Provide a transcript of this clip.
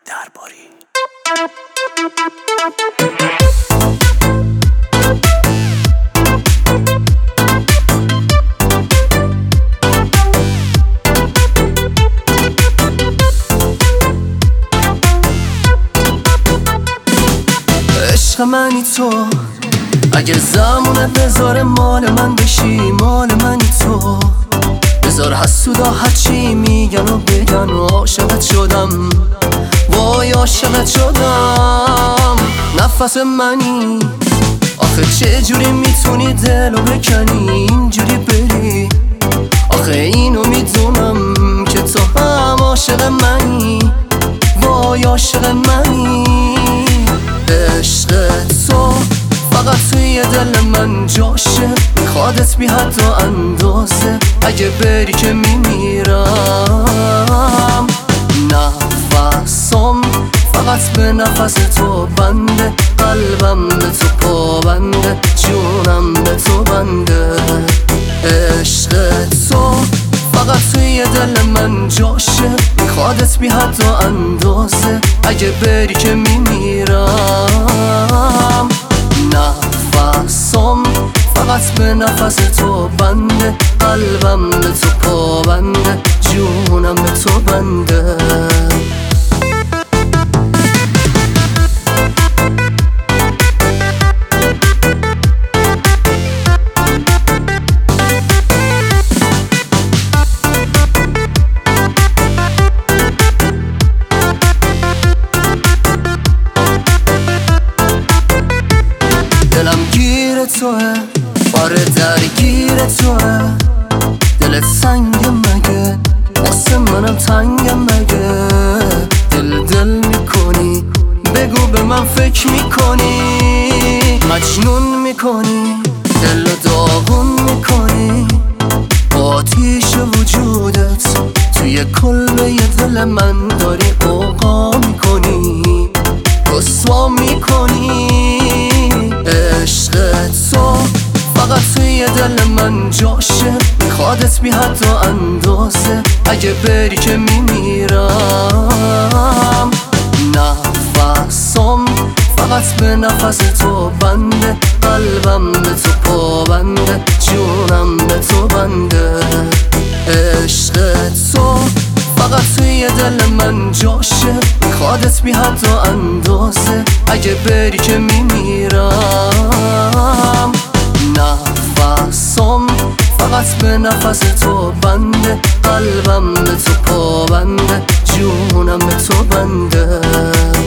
درباری. عشق منی تو، اگه زمونه بذاره مال من بشی، مال منی تو. بذار حسودا هرچی میگن و بگن و عاشقت شدم، وای عاشقت شدم. نفس منی، آخه چه جوری میتونی دلو بکنی اینجوری بری؟ آخه اینو میدونم که تو هم عاشق منی، وای عاشق منی. عشق تو فقط توی دل من جاشه، میخوادت بی حد و اندازه، اگه بری که میمیرم. نفسم فقط به نفس تو بنده، قلبم به تو پابنده، جونم به تو بنده. عشق تو فقط توی دل من جاشه، میخوادت بی حد و اندازه، اگه بری که میمیرم. نفسم فقط به نفس تو بنده، قلبم به تو پابنده، جونم به تو بنده. دلم گیر توه، آره درگیر توه. دلت سنگ مگه، واسه منم تنگ مگه؟ دل میکنی، بگو به من فکر میکنی، مجنون میکنی، دل داغون میکنی. آتیش وجودت توی کلبه دل من داری قوقا میکنی، رسوا میکنی. عشق تو فقط توی دل من جاشه، میخوادت بی حد و اندازه، اگه بری که میمیرم. نفسم فقط به نفس تو بنده، قلبم به تو پابنده، جونم به تو بنده. عشق تو فقط توی دل من جاشه، میخوادت بی حد و اندازه، اگه بری که میمیرم. نفسم فقط به نفس تو بنده، قلبم به تو پابنده، جونم به تو بنده.